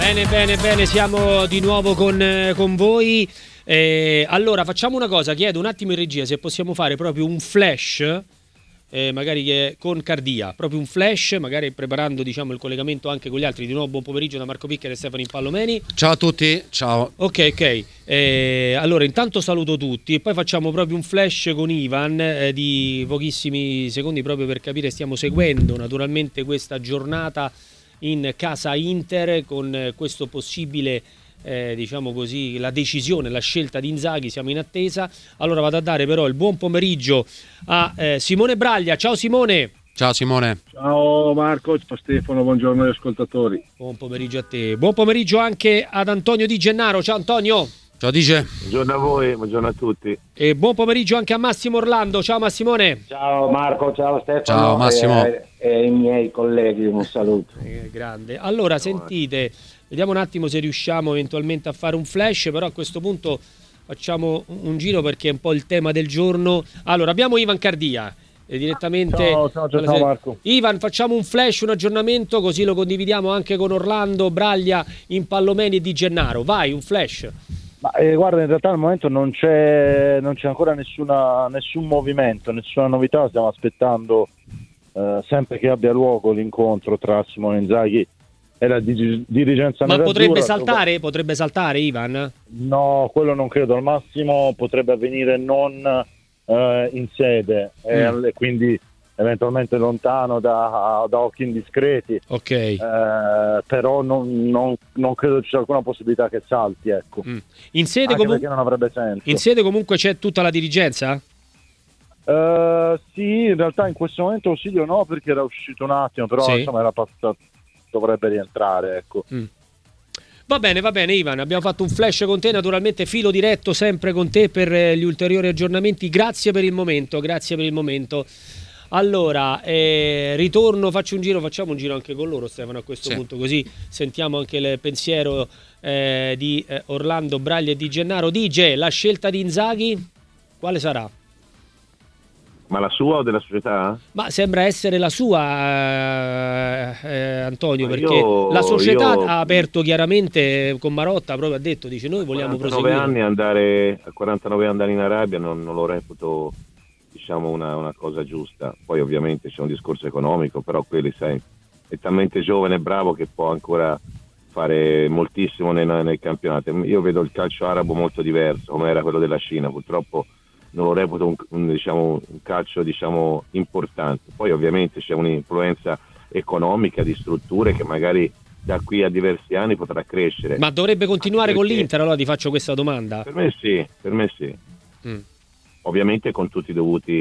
Bene, siamo di nuovo con voi. Allora, facciamo una cosa, chiedo un attimo in regia se possiamo fare proprio un flash, magari con Cardia, proprio un flash, magari preparando diciamo il collegamento anche con gli altri. Di nuovo buon pomeriggio da Marco Picchia e Stefano Impallomeni. Ciao a tutti, ciao. Ok. Allora intanto saluto tutti e poi facciamo proprio un flash con Ivan di pochissimi secondi proprio per capire, stiamo seguendo naturalmente questa giornata in casa Inter con questo possibile diciamo così, la decisione, la scelta di Inzaghi, siamo in attesa. Allora vado a dare però il buon pomeriggio a Simone Braglia. Ciao Simone. Ciao Simone. Ciao Marco, ciao Stefano, buongiorno agli ascoltatori. Buon pomeriggio a te. Buon pomeriggio anche ad Antonio Di Gennaro. Ciao Antonio. Ciao Dice. Buongiorno a voi, buongiorno a tutti. E buon pomeriggio anche a Massimo Orlando. Ciao Massimone. Ciao Marco, ciao Stefano. Ciao Massimo. E i miei colleghi, un saluto. Grande. Allora sentite, vediamo un attimo se riusciamo eventualmente a fare un flash, però a questo punto facciamo un giro perché è un po' il tema del giorno. Allora abbiamo Ivan Cardia. Direttamente. Ciao Marco. Ivan, facciamo un flash, un aggiornamento, così lo condividiamo anche con Orlando, Braglia, Impallomeni e Di Gennaro. Vai, un flash. Ma guarda, in realtà al momento non c'è ancora nessun movimento, nessuna novità. Stiamo aspettando sempre che abbia luogo l'incontro tra Simone Inzaghi e la dirigenza Ma nerazzurra. potrebbe saltare Ivan? No, quello non credo. Al massimo potrebbe avvenire non in sede, quindi eventualmente lontano da occhi indiscreti. Ok. Però non credo ci sia alcuna possibilità che salti, ecco. In sede perché non avrebbe senso. In sede comunque c'è tutta la dirigenza? Sì, in realtà in questo momento Ausilio no, perché era uscito un attimo, però sì. Insomma era passato, dovrebbe rientrare, ecco. Va bene Ivan, abbiamo fatto un flash con te, naturalmente filo diretto sempre con te per gli ulteriori aggiornamenti. Grazie per il momento. Allora, facciamo un giro anche con loro, Stefano, a questo punto, così sentiamo anche il pensiero di Orlando, Braglia e Di Gennaro. Dice, la scelta di Inzaghi quale sarà? Ma la sua o della società? Ma sembra essere la sua, Antonio, perché la società ha aperto chiaramente con Marotta, proprio ha detto, dice noi vogliamo proseguire. A 49 anni andare in Arabia non lo reputo, diciamo, una cosa giusta. Poi ovviamente c'è un discorso economico, però quelli, sai, è talmente giovane e bravo che può ancora fare moltissimo nel campionato. Io vedo il calcio arabo molto diverso, come era quello della Cina, purtroppo non lo reputo un calcio, diciamo, importante. Poi ovviamente c'è un'influenza economica di strutture che magari da qui a diversi anni potrà crescere. Ma dovrebbe continuare con l'Inter? Allora ti faccio questa domanda. Per me sì. Ovviamente con tutti i dovuti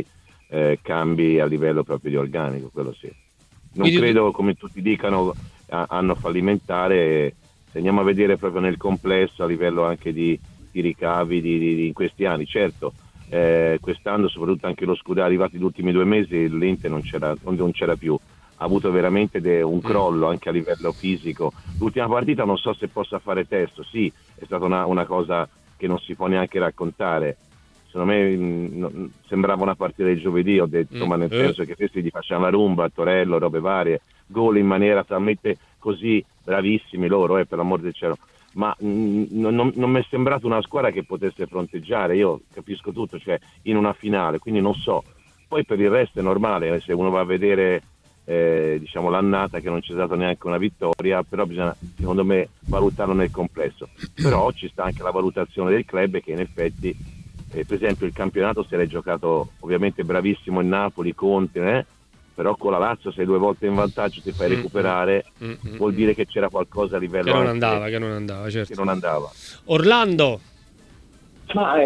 cambi a livello proprio di organico, quello sì. Non credo, come tutti dicano, anno fallimentare. Se andiamo a vedere proprio nel complesso a livello anche di ricavi di in questi anni, certo. Quest'anno soprattutto anche lo scudetto, arrivati gli ultimi 2 mesi l'Inter non c'era più, ha avuto veramente un crollo anche a livello fisico. L'ultima partita non so se possa fare testo, sì, è stata una cosa che non si può neanche raccontare. Secondo me sembrava una partita di giovedì, ho detto, ma nel senso che questi gli facevano la rumba a Torello, robe varie, gol in maniera talmente così, bravissimi loro, per l'amor del cielo. Ma non mi è sembrata una squadra che potesse fronteggiare. Io capisco tutto, cioè in una finale, quindi non so. Poi per il resto è normale, se uno va a vedere diciamo l'annata, che non c'è stata neanche una vittoria, però bisogna, secondo me, valutarlo nel complesso. Però ci sta anche la valutazione del club, che in effetti per esempio il campionato si era giocato, ovviamente bravissimo il Napoli, Conte, però con la Lazio sei 2 volte in vantaggio, ti fai recuperare, vuol dire che c'era qualcosa a livello che non andava, certo. Che non andava. Orlando. Ma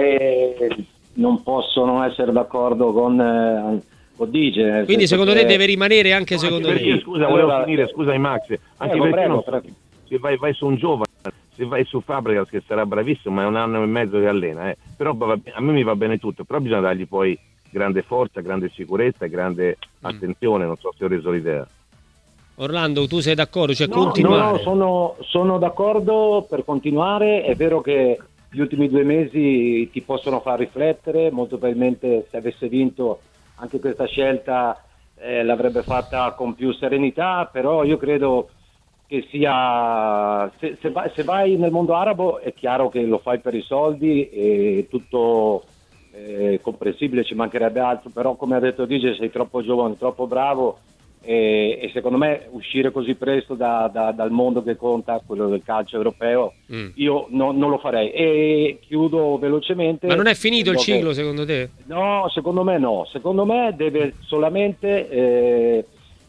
non posso non essere d'accordo con Dice. Quindi secondo te deve rimanere anche secondo perché, me? Scusa, volevo finire, scusami Max, anche perché prego. Se vai su un giovane, se vai su Fabregas, che sarà bravissimo, ma è 1 anno e mezzo che allena, però a me mi va bene tutto, però bisogna dargli poi grande forza, grande sicurezza e grande attenzione. Non so se ho reso l'idea. Orlando, tu sei d'accordo? Cioè continuare? No, sono d'accordo per continuare. È vero che gli ultimi 2 mesi ti possono far riflettere, molto probabilmente se avesse vinto anche questa scelta l'avrebbe fatta con più serenità, però io credo che sia se vai nel mondo arabo è chiaro che lo fai per i soldi e tutto comprensibile, ci mancherebbe altro, però come ha detto DJ sei troppo giovane, troppo bravo e secondo me uscire così presto dal mondo che conta, quello del calcio europeo, io non lo farei. E chiudo velocemente. Ma non è finito il ciclo secondo te? No, secondo me deve solamente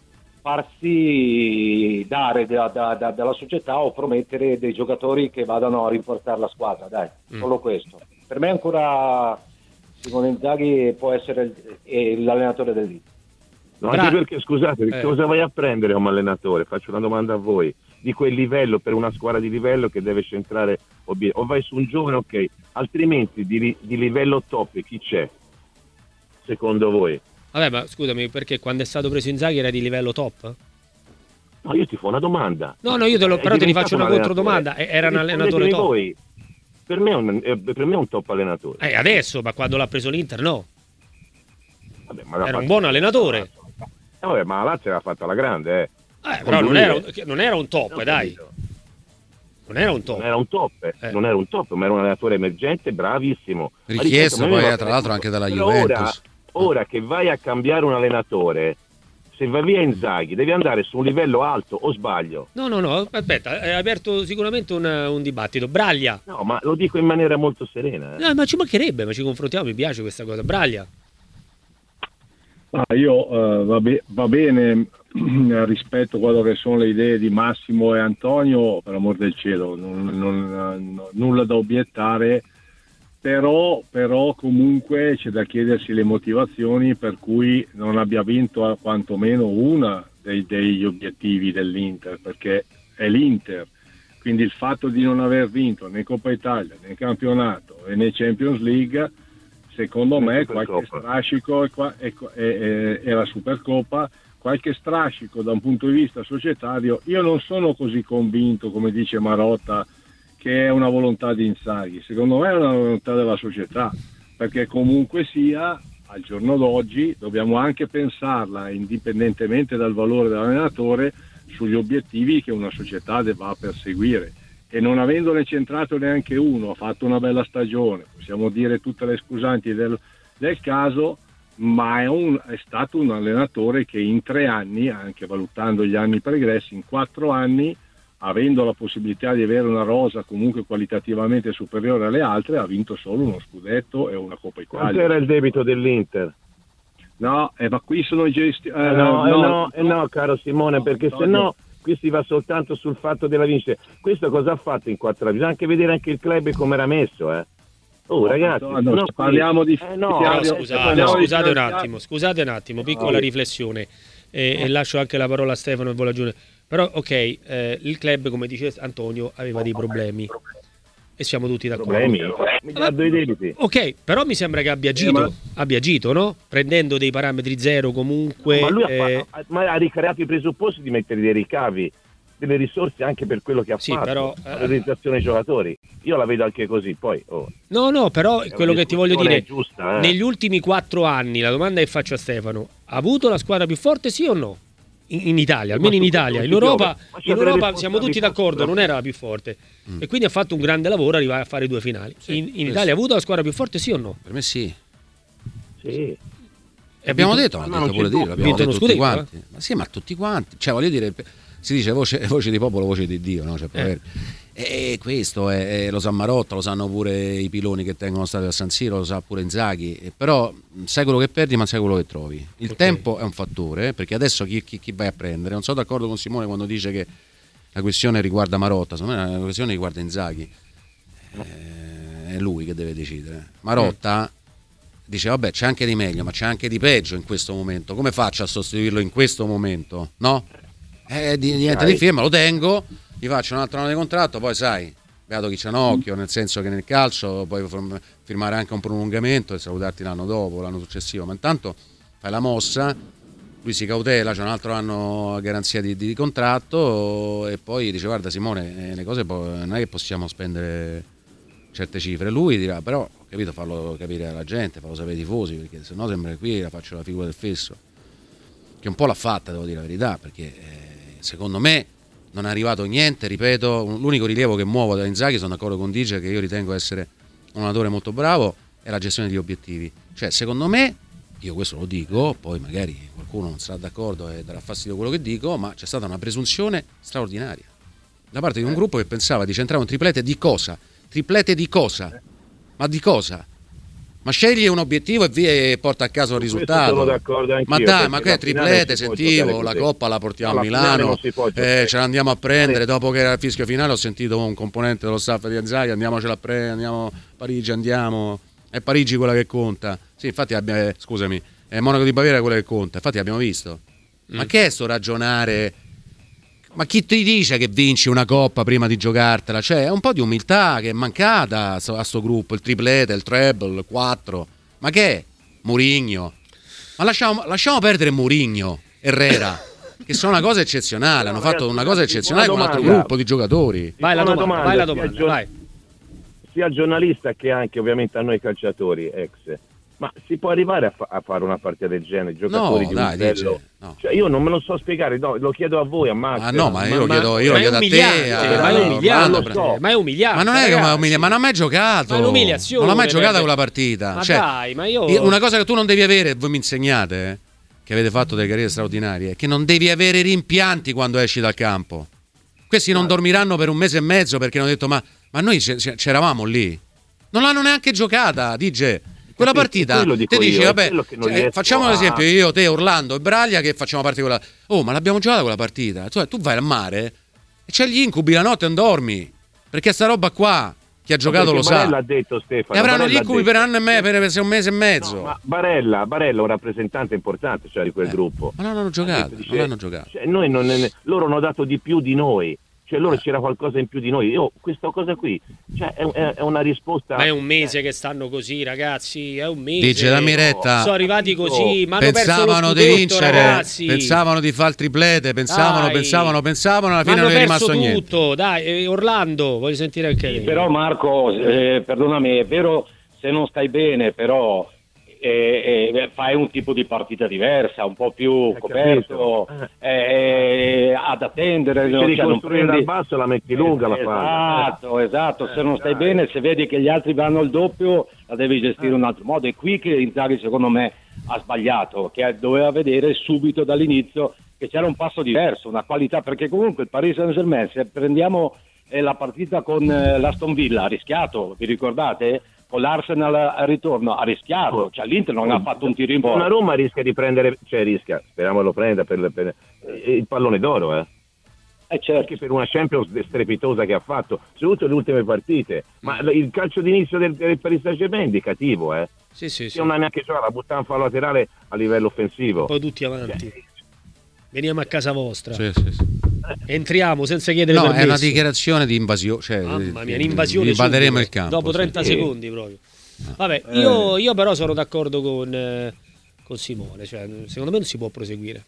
farsi dare dalla società o promettere dei giocatori che vadano a rinforzare la squadra, dai, solo questo. Per me ancora Simone Inzaghi può essere l'allenatore dell'Inter. No, anche perché, scusate, cosa vai a prendere come allenatore? Faccio una domanda a voi. Di quel livello, per una squadra di livello che deve centrare o vai su un giovane, ok, altrimenti di livello top chi c'è? Secondo voi? Vabbè, ma scusami, perché quando è stato preso Inzaghi era di livello top? No, io ti faccio una domanda. No, io però te ne faccio una controdomanda. Era un allenatore top? Voi. Per me è un top allenatore. Adesso, ma quando l'ha preso l'Inter no. Vabbè, ma era un buon allenatore. Vabbè, ma la Lazio aveva fatto alla grande, però non era un top, dai. Non era un top. Non era un top, ma era un allenatore emergente, bravissimo. Richiesto poi tra l'altro anche dalla Juventus. Ora che vai a cambiare un allenatore, se va via Inzaghi, devi andare su un livello alto, o sbaglio? No, aspetta, hai aperto sicuramente un dibattito. Braglia. No, ma lo dico in maniera molto serena. No, ma ci mancherebbe, ma ci confrontiamo, mi piace questa cosa. Braglia. Va bene rispetto a quello che sono le idee di Massimo e Antonio, per amor del cielo, nulla da obiettare, però comunque c'è da chiedersi le motivazioni per cui non abbia vinto quantomeno una degli obiettivi dell'Inter, perché è l'Inter, quindi il fatto di non aver vinto né Coppa Italia né campionato e né Champions League, secondo me qualche strascico e la Supercoppa, qualche strascico da un punto di vista societario. Io non sono così convinto, come dice Marotta, che è una volontà di Inzaghi. Secondo me è una volontà della società, perché comunque sia, al giorno d'oggi dobbiamo anche pensarla, indipendentemente dal valore dell'allenatore, sugli obiettivi che una società deve perseguire. E non avendone centrato neanche uno, ha fatto una bella stagione, possiamo dire tutte le scusanti del caso, ma è stato un allenatore che in 3 anni, anche valutando gli anni pregressi, in 4 anni, avendo la possibilità di avere una rosa comunque qualitativamente superiore alle altre, ha vinto solo uno scudetto e una Coppa Italia. Quanto era il debito dell'Inter? No, ma qui sono i gesti... no, caro Simone, perché se no qui si va soltanto sul fatto della vincita. Questo cosa ha fatto in 4 anni? Bisogna anche vedere anche il club come era messo, Oh ragazzi, parliamo di... Scusate un attimo, piccola riflessione e lascio anche la parola a Stefano e Volaggione. Però ok, il club, come dice Antonio, aveva dei problemi e siamo tutti d'accordo. Ok, però mi sembra che abbia agito, no? Prendendo dei parametri zero comunque. Ma lui ha ricreato i presupposti di mettere dei ricavi, delle risorse anche per quello che ha fatto, però, la realizzazione dei giocatori. Io la vedo anche così, poi... No, però quello che ti voglio dire, giusta, negli ultimi 4 anni, la domanda che faccio a Stefano, ha avuto la squadra più forte, sì o no? In Italia, almeno in Italia. In Europa siamo tutti d'accordo, non era la più forte. E quindi ha fatto un grande lavoro, arrivare a fare 2 finali. In Italia ha avuto la squadra più forte, sì o no? Per me sì. Sì. Abbiamo detto tutti quanti. Ma sì, ma tutti quanti. Cioè, voglio dire, si dice voce di popolo, voce di Dio, no? Cioè, e questo lo sa Marotta, lo sanno pure i piloni che tengono stadio a San Siro, lo sa pure Inzaghi, però sai quello che perdi ma sai quello che trovi. Il tempo è un fattore, perché adesso chi vai a prendere? Non sono d'accordo con Simone quando dice che la questione riguarda Marotta, secondo me la questione riguarda Inzaghi, è lui che deve decidere. Marotta dice vabbè, c'è anche di meglio ma c'è anche di peggio in questo momento, come faccio a sostituirlo in questo momento? No? Niente di firma, lo tengo, gli faccio un altro anno di contratto, poi sai, beato chi c'ha un occhio, nel senso che nel calcio puoi firmare anche un prolungamento e salutarti l'anno dopo, l'anno successivo, ma intanto fai la mossa, lui si cautela, c'è un altro anno a garanzia di contratto e poi dice guarda Simone, le cose non è che possiamo spendere certe cifre, lui dirà però, ho capito, farlo capire alla gente, farlo sapere ai tifosi, perché sennò sembra che qui la faccio la figura del fesso, che un po' l'ha fatta, devo dire la verità, perché secondo me non è arrivato niente, ripeto, l'unico rilievo che muovo da Inzaghi, sono d'accordo con Dice, che io ritengo essere un allenatore molto bravo, è la gestione degli obiettivi. Cioè, secondo me, io questo lo dico, poi magari qualcuno non sarà d'accordo e darà fastidio quello che dico, ma c'è stata una presunzione straordinaria da parte di un gruppo che pensava di centrare un triplete di cosa? Triplete di cosa? Ma di cosa? Ma scegli un obiettivo e via e porta a casa un risultato. Sono d'accordo anch'io, ma dai, ma che triplete, sentivo, la Coppa la portiamo a Milano, ce la andiamo a prendere, dopo che era il fischio finale ho sentito un componente dello staff di Inzaghi, andiamocela a prendere, andiamo a Parigi, andiamo, è Parigi quella che conta. Sì, infatti scusami, è Monaco di Baviera quella che conta, infatti abbiamo visto. Ma che è sto ragionare? Ma chi ti dice che vinci una coppa prima di giocartela? Cioè, è un po' di umiltà che è mancata a sto gruppo, il triplete, il treble, il 4. Ma che è? Mourinho. Ma lasciamo perdere Mourinho, Herrera, che sono una cosa eccezionale, hanno fatto una cosa eccezionale con un altro gruppo di giocatori. Vai la domanda, vai. Sia al giornalista che anche ovviamente a noi calciatori ex. Ma si può arrivare a fare una partita del genere, giocatori di un livello? No. Cioè, io non me lo so spiegare, no, lo chiedo a voi, a Max. Ma io lo chiedo a te. Ma è umiliante. Ma non è che ma non ha mai giocato. Ma è un'umiliazione. Non ha mai giocato quella partita. Ma cioè, dai, ma io... Una cosa che tu non devi avere, voi mi insegnate, che avete fatto delle carriere straordinarie, è che non devi avere rimpianti quando esci dal campo. Questi non dormiranno per un mese e mezzo perché hanno detto ma noi c'eravamo lì. Non l'hanno neanche giocata, DJ. Quella partita te dici vabbè, facciamo un esempio, io, te, Orlando e Braglia che facciamo parte di quella. Oh, ma l'abbiamo giocata quella partita. Tu vai al mare e c'hai gli incubi la notte e non dormi, perché sta roba qua chi ha giocato lo sa. Ha detto Stefano, e avranno gli incubi per anno e mezzo, per un mese e mezzo. No, ma Barella è un rappresentante importante, cioè, di quel gruppo. Ma non hanno giocato, non hanno giocato. Cioè, loro hanno dato di più di noi. Cioè loro c'era qualcosa in più di noi. Questa cosa qui, cioè, è una risposta. Ma è un mese che stanno così, ragazzi. È un mese. Dice la Miretta. Sono arrivati così. Ma pensavano di vincere, ragazzi. Pensavano di fare il triplete. Pensavano. Alla fine non è rimasto niente. Tutto. Dai, Orlando, voglio sentire anche lei. Però Marco, perdonami, è vero, se non stai bene, però. Fai un tipo di partita diversa, un po' più coperto, ad attendere, non prendi dal basso, la metti lunga la palla. Esatto, se non stai bene, se vedi che gli altri vanno al doppio, la devi gestire in un altro modo. È qui che Inzaghi secondo me ha sbagliato, che doveva vedere subito dall'inizio che c'era un passo diverso, una qualità, perché comunque il Paris Saint-Germain, se prendiamo la partita con l'Aston Villa, ha rischiato, vi ricordate? Con l'Arsenal al ritorno ha rischiato, cioè l'Inter non ha fatto un tiro in porta. Una Roma rischia di prendere, speriamo lo prenda per il pallone d'oro, certo. Anche per una Champions strepitosa che ha fatto, soprattutto le ultime partite. Ma il calcio d'inizio del Paris Saint-Germain è indicativo, Sì. Non ha neanche giocato, ha buttato un fallo laterale a livello offensivo. Poi tutti avanti. Veniamo a casa vostra. Sì. Entriamo senza chiedere permesso. È una dichiarazione di invasione, cioè mamma mia, un'invasione invaderemo il campo dopo 30 secondi proprio. Vabbè, io però sono d'accordo con Simone, cioè, secondo me non si può proseguire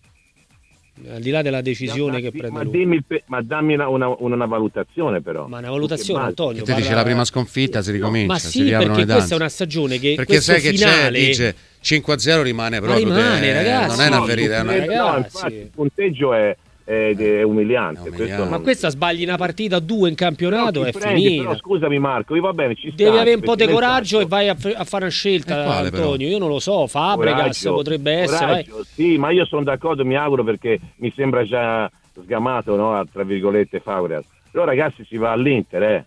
al di là della decisione che prende lui. Ma dammi una valutazione però. Ma una valutazione, Antonio, te dice la prima sconfitta si ricomincia, ma sì, si riaprono le danze. Questa è una stagione che perché sai che finale... c'è, dice 5-0 rimane proprio, ragazzi, non è una ferita, infatti il punteggio è umiliante. Ma questa sbagli una partita 2 in campionato è finita. Però scusami Marco, va bene, ci devi avere un po' di coraggio e vai a fare una scelta, Antonio. Però? Io non lo so, Fabregas potrebbe essere. Sì, ma io sono d'accordo, mi auguro, perché mi sembra già sgamato, no? Tra virgolette, Fabregas. Però ragazzi, si va all'Inter,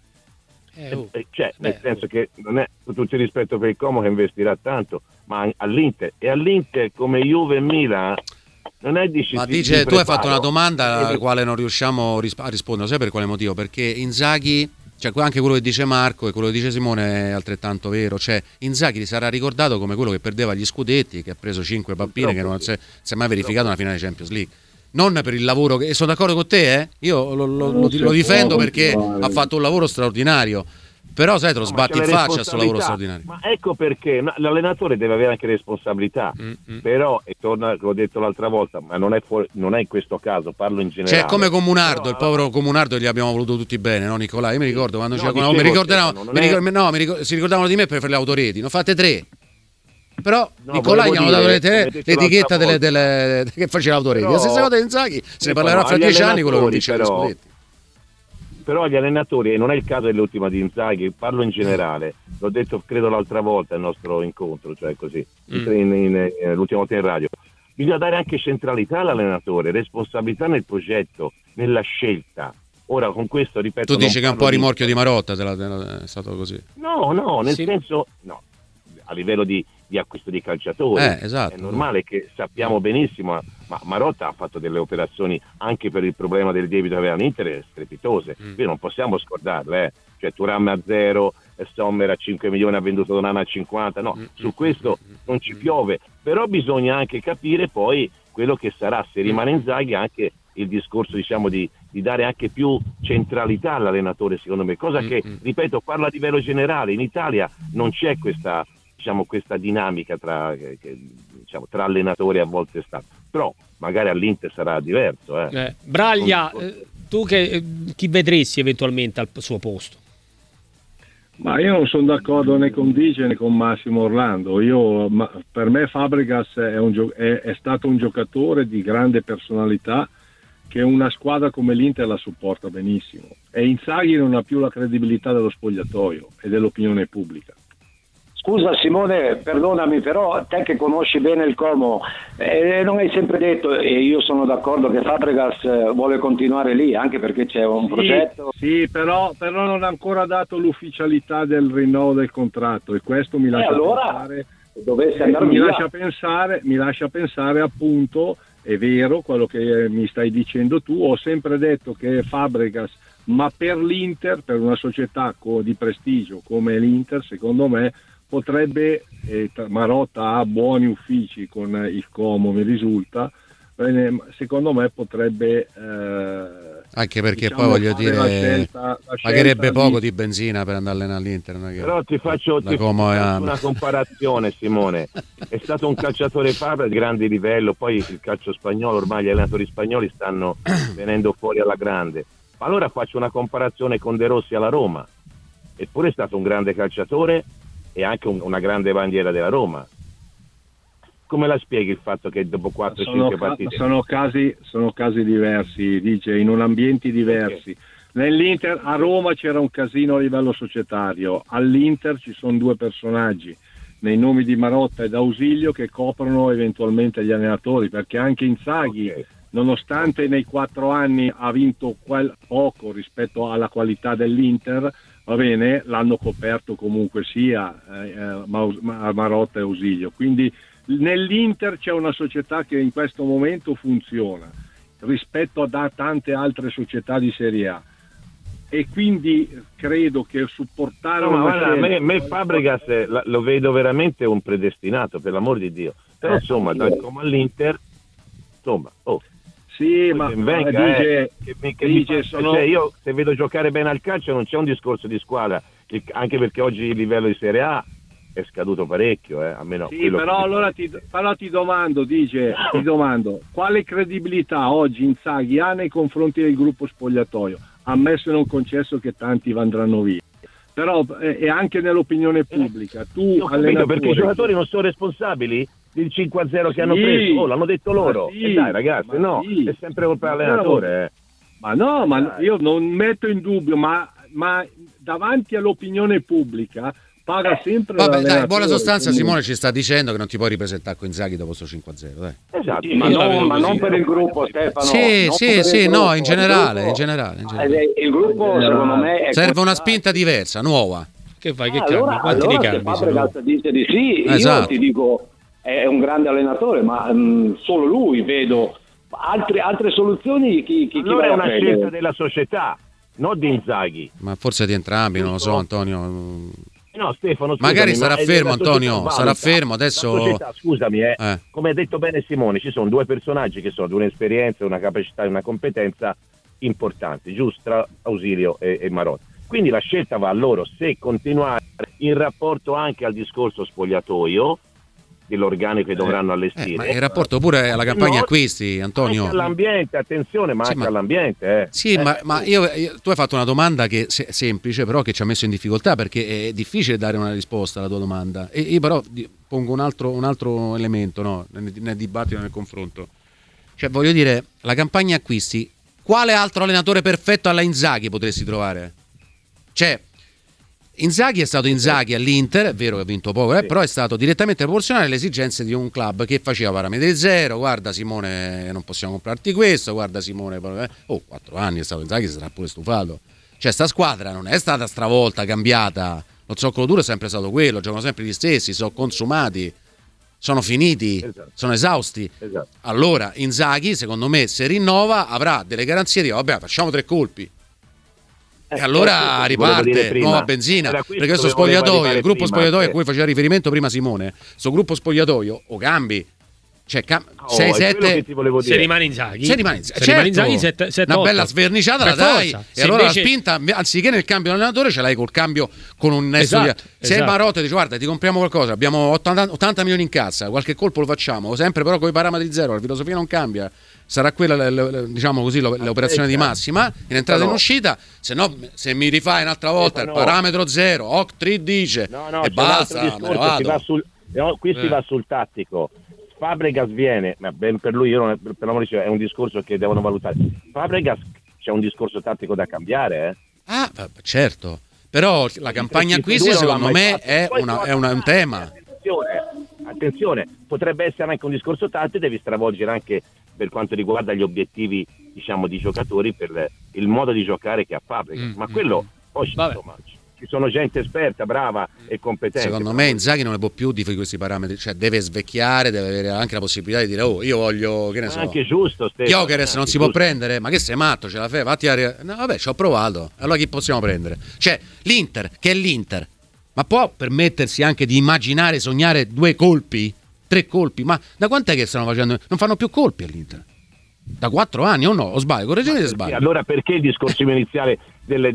nel senso che non è, con tutto il rispetto per il Como che investirà tanto, ma all'Inter come Juve e Milan. Non è ma dice, tu hai fatto una domanda alla quale non riusciamo a rispondere, sai per quale motivo? Perché Inzaghi, cioè anche quello che dice Marco e quello che dice Simone è altrettanto vero, cioè Inzaghi sarà ricordato come quello che perdeva gli scudetti, che ha preso 5 pappine, che non si è mai verificato una finale Champions League. Non per il lavoro e sono d'accordo con te, io lo difendo perché ha fatto un lavoro straordinario. Però sai, te lo sbatti in faccia a questo lavoro straordinario. Ma ecco perché l'allenatore deve avere anche responsabilità. Però, e torna, l'ho detto l'altra volta, ma non è in questo caso, parlo in generale. Cioè, come Comunardo, il povero Comunardo gli abbiamo voluto tutti bene, no Nicolai? Io mi ricordo quando si ricordavano di me per fare le autoreti, ne fate 3. Però Nicolai gli hanno dato l'etichetta che faceva l'autore. La stessa cosa di Inzaghi, se ne parlerà fra 10 anni quello che dice scudetti. Però agli allenatori, e non è il caso dell'ultima di Inzaghi, parlo in generale, l'ho detto credo l'altra volta al nostro incontro, cioè così, l'ultima volta in radio, bisogna dare anche centralità all'allenatore, responsabilità nel progetto, nella scelta. Ora con questo, ripeto... Tu dici che è un po' a rimorchio di Marotta, è stato così? No, nel senso, no, a livello di acquisto di calciatori, esatto. È normale che sappiamo benissimo, ma Marotta ha fatto delle operazioni anche per il problema del debito che aveva l'Inter strepitose, quindi non possiamo scordarle, cioè Thuram a 0, Sommer a 5 milioni, ha venduto Donana a 50, no, su questo non ci piove, però bisogna anche capire poi quello che sarà, se rimane Inzaghi, anche il discorso diciamo di dare anche più centralità all'allenatore, secondo me, cosa che, ripeto, parlo a livello generale, in Italia non c'è questa dinamica tra allenatori a volte però magari all'Inter sarà diverso. Braglia, tu chi vedresti eventualmente al suo posto? Ma io non sono d'accordo né con Dice né con Massimo Orlando. Per me Fabregas è stato un giocatore di grande personalità che una squadra come l'Inter la supporta benissimo, e Inzaghi non ha più la credibilità dello spogliatoio e dell'opinione pubblica. Scusa Simone, perdonami, però te che conosci bene il Como, non hai sempre detto, e io sono d'accordo, che Fabregas vuole continuare lì, anche perché c'è un progetto. Sì, però non ha ancora dato l'ufficialità del rinnovo del contratto, e questo mi lascia pensare, dovesse andare via. Mi lascia pensare appunto, è vero quello che mi stai dicendo tu, ho sempre detto che Fabregas, ma per l'Inter, per una società di prestigio come l'Inter, secondo me potrebbe, Marotta ha buoni uffici con il Como, mi risulta, secondo me potrebbe anche perché poi voglio dire pagherebbe poco di benzina per andare all'Inter. Però ti faccio una comparazione, Simone. È stato un calciatore di grande livello, poi il calcio spagnolo, ormai gli allenatori spagnoli stanno venendo fuori alla grande. Ma allora faccio una comparazione con De Rossi alla Roma, eppure è stato un grande calciatore e anche una grande bandiera della Roma. Come la spieghi il fatto che dopo 4-5 partite... Sono casi diversi, dice, in ambienti diversi. Okay. Nell'Inter, a Roma c'era un casino a livello societario, all'Inter ci sono due personaggi, nei nomi di Marotta e d'Ausilio, che coprono eventualmente gli allenatori, perché anche Inzaghi, nonostante nei 4 anni ha vinto poco rispetto alla qualità dell'Inter, va bene, l'hanno coperto comunque sia Marotta e Ausilio. Quindi nell'Inter c'è una società che in questo momento funziona rispetto a tante altre società di Serie A, e quindi credo che supportare me Fabregas lo vedo veramente un predestinato, per l'amor di Dio, però insomma dal Como all'Inter, insomma sì, ma dice, io se vedo giocare bene al calcio non c'è un discorso di squadra, anche perché oggi il livello di Serie A è scaduto parecchio, almeno. Sì, però allora ti domando, quale credibilità oggi Inzaghi ha nei confronti del gruppo spogliatoio, ammesso e non concesso che tanti andranno via, però è anche nell'opinione pubblica. Perché i giocatori non sono responsabili del 5-0 che hanno preso, l'hanno detto loro. Dai ragazzi, è sempre colpa dell'allenatore. Ma io non metto in dubbio, ma davanti all'opinione pubblica paga sempre. Vabbè, dai, in buona sostanza Simone ci sta dicendo che non ti puoi ripresentare con Inzaghi dopo sto 5-0, dai. Esatto, ma non per il gruppo, Stefano. Sì, no, in generale. Il gruppo secondo me serve una spinta diversa, nuova. Che fai? Che cambi? Quanti ne cambi? Fabregas dice di sì, esatto. Io ti dico è un grande allenatore, ma solo lui vedo altre soluzioni. Chi allora è una scelta della società, non di Inzaghi. Ma forse di entrambi, non lo so, Antonio. No, Stefano, scusami, magari sarà fermo, Antonio, sarà fermo adesso. Società, scusami, come ha detto bene Simone, ci sono due personaggi che sono di un'esperienza, una capacità e una competenza importanti, giusto, Ausilio e Marotta. Quindi la scelta va a loro se continuare in rapporto anche al discorso spogliatoio, dell'organico che dovranno allestire. Ma il rapporto pure alla campagna acquisti, Antonio. Anche all'ambiente, attenzione, ma anche all'ambiente. Sì, ma io tu hai fatto una domanda che è semplice, però che ci ha messo in difficoltà, perché è difficile dare una risposta alla tua domanda. E io però pongo un altro elemento, no? nel dibattito, nel confronto. Cioè, voglio dire, la campagna acquisti, quale altro allenatore perfetto alla Inzaghi potresti trovare? Cioè, Inzaghi è stato Inzaghi all'Inter, è vero che ha vinto poco, però è stato direttamente proporzionale alle esigenze di un club che faceva parametri zero. Guarda Simone, non possiamo comprarti questo, guarda Simone, 4 anni è stato Inzaghi, si sarà pure stufato. Cioè, sta squadra non è stata stravolta, cambiata, lo zoccolo duro è sempre stato quello, giocano sempre gli stessi, sono consumati, sono finiti, sono esausti. Allora Inzaghi, secondo me, se rinnova avrà delle garanzie di vabbè, facciamo 3 colpi. E allora riparte nuova benzina, perché questo spogliatoio, il gruppo spogliatoio a cui faceva riferimento prima Simone, sto gruppo spogliatoio o cambi, cioè 6-7, se rimane Inzaghi, una bella sverniciata la dai, e allora la spinta, anziché nel cambio allenatore, ce l'hai col cambio con un nesso se Marotta dice guarda ti compriamo qualcosa, abbiamo 80 milioni in cassa, qualche colpo lo facciamo, sempre però con i parametri zero, la filosofia non cambia. Sarà quella, diciamo così, l'operazione di massima in entrata e in uscita, se no se mi rifai un'altra volta il parametro zero, Oct3 dice e basta, me ne vado. Qui si va sul tattico. Fabregas viene, ma ben per lui, io per l'amore di Dio, è un discorso che devono valutare. Fabregas c'è un discorso tattico da cambiare, certo, però la campagna acquisti secondo me è un tema. Attenzione, potrebbe essere anche un discorso tattico, devi stravolgere anche per quanto riguarda gli obiettivi, diciamo, di giocatori, per il modo di giocare che ha Fabregas, ma quello poi ci sono gente esperta, brava e competente. Secondo me Inzaghi non ne può più di questi parametri, cioè deve svecchiare, deve avere anche la possibilità di dire io voglio, che ne so, anche giusto, Gyökeres non si può prendere, ma che sei matto, ce la fai, vatti no vabbè, ci ho provato, allora chi possiamo prendere? Cioè l'Inter, che è l'Inter, ma può permettersi anche di immaginare, sognare 2 colpi, 3 colpi, ma da quant'è che stanno facendo? Non fanno più colpi all'Inter. Da 4 anni o no? O sbaglio? Correggete se sbaglio. Allora perché il discorso iniziale del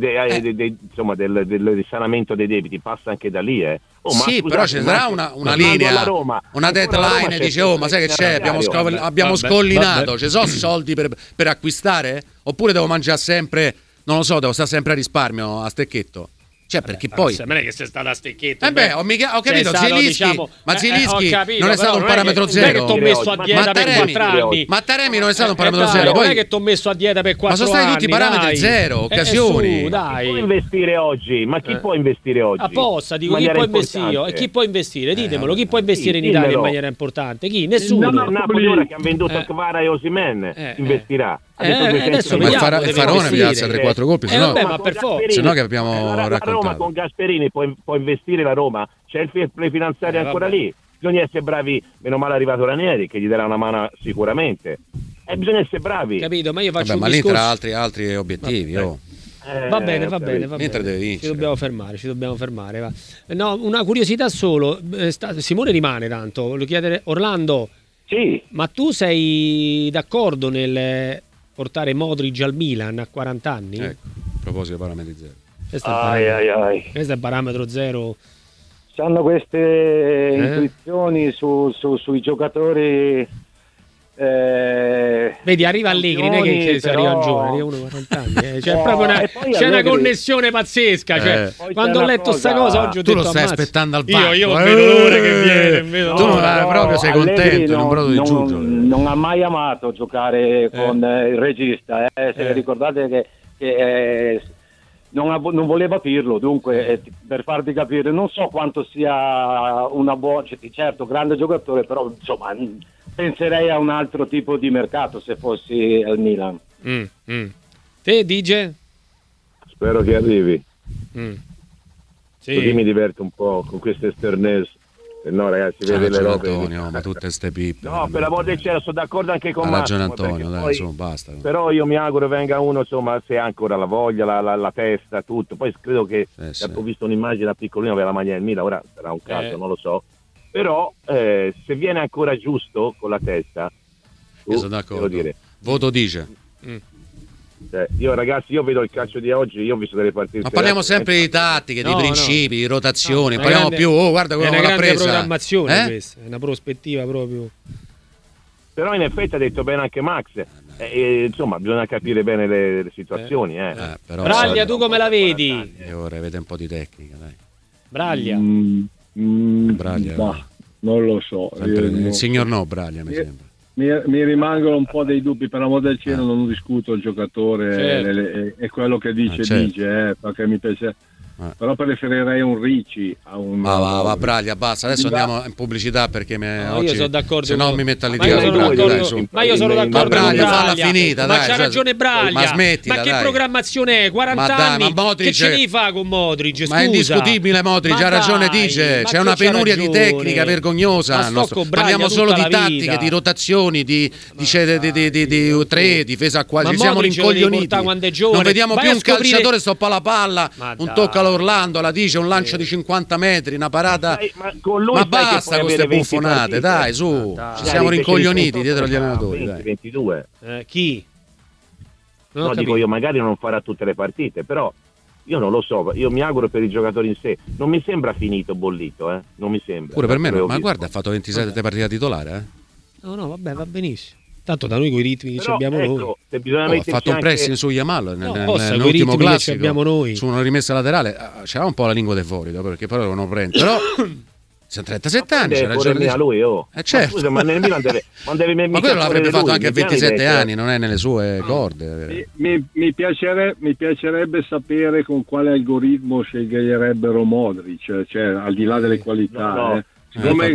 risanamento dei debiti passa anche da lì? Sì, però ci sarà una linea, una deadline, dice ma sai che c'è? Abbiamo scollinato, ci sono soldi per acquistare? Oppure devo mangiare sempre, non lo so, devo stare sempre a risparmio, a stecchetto? Cioè, perché poi non è che sei stato a stecchetto. Ho capito, Zielinski, ma Zielinski non è stato un parametro zero. Non è che ti ho messo a dieta per 4 anni. Ma Taremi non è stato un parametro zero. Non è che ti ho messo a dieta per 4 anni. Ma sono stati tutti parametri zero, occasioni. Chi può investire oggi? Ma chi può investire oggi? Apposta, dico chi può investire. E chi può investire? Ditemelo, chi può investire in Italia in maniera importante? Chi? Nessuno. Il Napoli ora che hanno venduto Kvara e Osimhen investirà. Adesso il Farone piazza 3-4 colpi, se no che abbiamo raccontato. Roma con Gasperini può investire la Roma, c'è il prefinanziario ancora lì, bisogna essere bravi, meno male è arrivato Ranieri che gli darà una mano sicuramente, bisogna essere bravi, capito? Ma io faccio un ma lì tra altri obiettivi va bene. Ci dobbiamo fermare va. No, una curiosità solo, Simone rimane, tanto voglio chiedere, Orlando, sì, ma tu sei d'accordo nel portare Modric al Milan a 40 anni? Ecco, a proposito di parametri zero. Questo è il parametro zero. Hanno queste intuizioni sui giocatori. Vedi, arriva Allegri, non è che si arriva giovane, arriva uno 40 anni. C'è proprio una connessione pazzesca. Quando ho letto sta cosa oggi ho detto: tu lo stai aspettando al banco. Io vedo l'ora che viene. Tu proprio sei contento, non brodo di giugno. Non ha mai amato giocare con il regista. Se ricordate che non voleva Pirlo, dunque per farvi capire, non so quanto sia una buona, certo grande giocatore, però insomma penserei a un altro tipo di mercato se fossi al Milan. Te dice? Spero che arrivi. Sì. Così mi diverto un po' con queste esternese. No ragazzi, vede le robe Antonio, ma tutte ste pippe. No, per l'amor del cielo, sono d'accordo anche con Massimo. Ha ragione Antonio, dai, insomma, basta. Però io mi auguro venga uno, insomma, se ha ancora la voglia, la testa, tutto. Poi credo che ho visto un'immagine da piccolino aveva la maglia del Milan, ora sarà un caso, non lo so. Però se viene ancora giusto con la testa, io sono d'accordo. Dire. Voto dice. Io vedo il calcio di oggi, io ho visto delle partite. Ma parliamo sempre di tattiche, di principi, di rotazioni, parliamo più, guarda quello che l'ha presa. È una grande programmazione questa, è una prospettiva proprio. Però in effetti ha detto bene anche Max, insomma bisogna capire bene le situazioni. Però Braglia, tu come la vedi? Ora vede un po' di tecnica, dai. Braglia. Braglia. Non lo so. Il signor no, Braglia mi sembra. Mi rimangono un po' dei dubbi, per amor del cielo non discuto il giocatore e quello che dice, perché mi piace. Però preferirei un Ricci a un va Braglia, basta, adesso andiamo in pubblicità perché oggi, io sono d'accordo, se no mi metto ma io sono d'accordo con Braglia, falla finita, ma dai, c'ha ragione Braglia, ma smettila, ma che programmazione è? 40 anni, che ce ne fa con Modric? Scusa. Ma è indiscutibile Modric, ha ragione, dice, c'è una penuria di tecnica vergognosa, parliamo solo di tattiche, di rotazioni, di tre, difesa a quattro, ci siamo rincoglioniti, non vediamo più un calciatore stoppa la palla, un tocco Orlando la dice, un lancio di 50 metri, una parata, ma basta con queste buffonate, dai, su, ci siamo rincoglioniti dietro gli allenatori, 22. Chi? No, dico io, magari non farà tutte le partite, però io non lo so, io mi auguro per i giocatori in sé, non mi sembra finito bollito, non mi sembra. Pure per me no, ma guarda, ha fatto 27 partite titolare, No, vabbè, va benissimo. Tanto da noi coi ritmi che abbiamo noi. Ha fatto un pressing su Yamal nell'ultimo classico, abbiamo noi. Su una rimessa laterale, c'era un po' la lingua dei fuori, perché poi non prende. Però sono 37 anni, c'è ragione a lui, certo. Scusa, ma nel Milan ma quello l'avrebbe fatto anche a 27 anni, non è nelle sue corde. Mi piacerebbe sapere con quale algoritmo sceglierebbero Modric, cioè al di là delle qualità. Siccome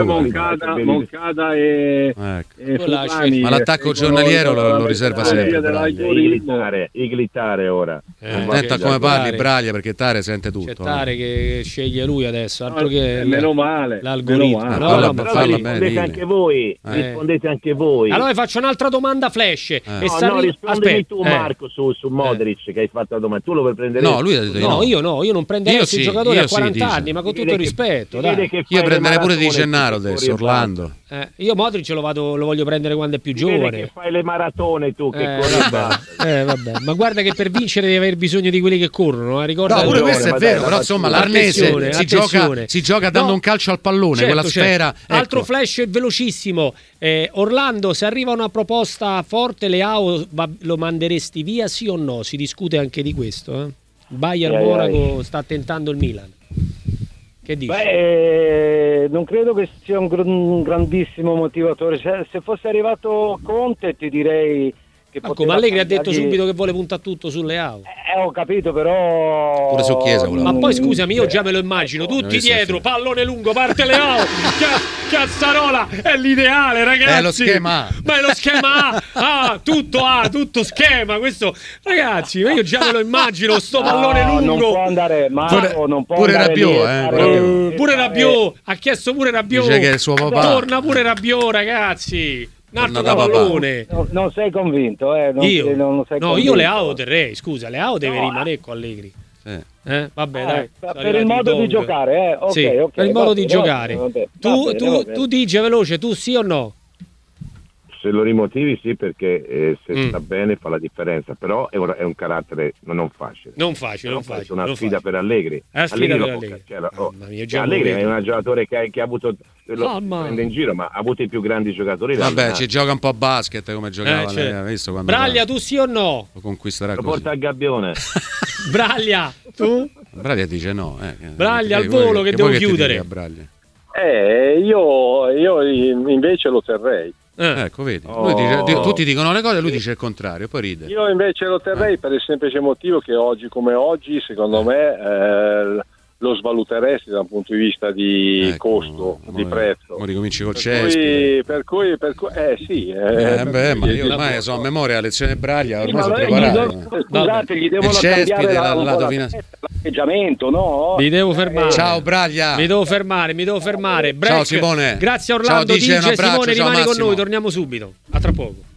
Moncada e Fulani, ma l'attacco giornaliero lo riserva sempre. Iglitare ora. Attento a come parli, Braglia, perché Tare sente tutto. C'è Tare che sceglie lui adesso, altro che meno male l'algoritmo. Rispondete anche voi. Rispondete anche voi. Allora faccio un'altra domanda flash. Rispondimi tu, Marco, su Modric, che hai fatto la domanda. Tu lo vuoi prendere? No, lui ha detto io non prenderei questo giocatore a 40 anni, ma con tutto rispetto. Io prenderei pure di Gennaro adesso, Orlando. Io Modric lo voglio prendere quando è più giovane. Che fai le maratone tu che vabbè. Ma guarda che per vincere devi aver bisogno di quelli che corrono, ricorda. No, pure questo è vero, però insomma l'Arnese si gioca dando un calcio al pallone, quella sfera. Altro flash velocissimo. Orlando, se arriva una proposta forte, Leao lo manderesti via, sì o no? Si discute anche di questo, Bayern Monaco sta tentando il Milan. Che dici? Non credo che sia un grandissimo motivatore. Se fosse arrivato Conte ti direi che ma Allegri ha detto subito che vuole puntare tutto su Leao. Ho capito, però pure su Chiesa ma poi scusami, io già me lo immagino tutti dietro, pallone lungo, parte Leao. Cazzarola è l'ideale, ragazzi. È lo schema A. Ma è lo schema A. Tutto schema questo, ragazzi. Ma io già me lo immagino sto pallone lungo. Non può andare pure Rabiot, pure Rabiot ha chiesto pure Rabiot. Dice che è il suo papà. Torna pure Rabiot, ragazzi. Non sei convinto, io Leao terrei, scusa, Leao deve rimanere con Allegri. Vabbè, dai. Per il modo di giocare, per il modo di giocare. Tu dici veloce, tu sì o no? Se lo rimotivi sì, perché se sta bene fa la differenza, però è un carattere non facile. Non facile. Una sfida per Allegri. Allegri è un giocatore che ha avuto, lo prende in giro, ma ha avuto i più grandi giocatori. Vabbè, ci gioca un po' a basket come giocava lei, visto quando Braglia, tu sì o no? Lo conquisterà lo così. porta al gabbione. Braglia, tu? Braglia dice no. Braglia al volo che devo chiudere. Io invece lo terrei. Ecco, vedi, lui dice, tutti dicono le cose e lui dice il contrario, poi ride. Io invece lo terrei per il semplice motivo che oggi come oggi, secondo me, lo svaluteresti da un punto di vista di costo, di prezzo. Ma ricominci col Ceschi. Per cui sì. Ma io ormai so a memoria lezione Braglia, ormai sono preparato. Scusate, gli devono cambiare l'atteggiamento, no? Mi devo fermare. Ciao Braglia. Mi devo fermare. Break. Ciao Simone. Grazie a Orlando. Ciao, Simone, rimani con noi, torniamo subito. A tra poco.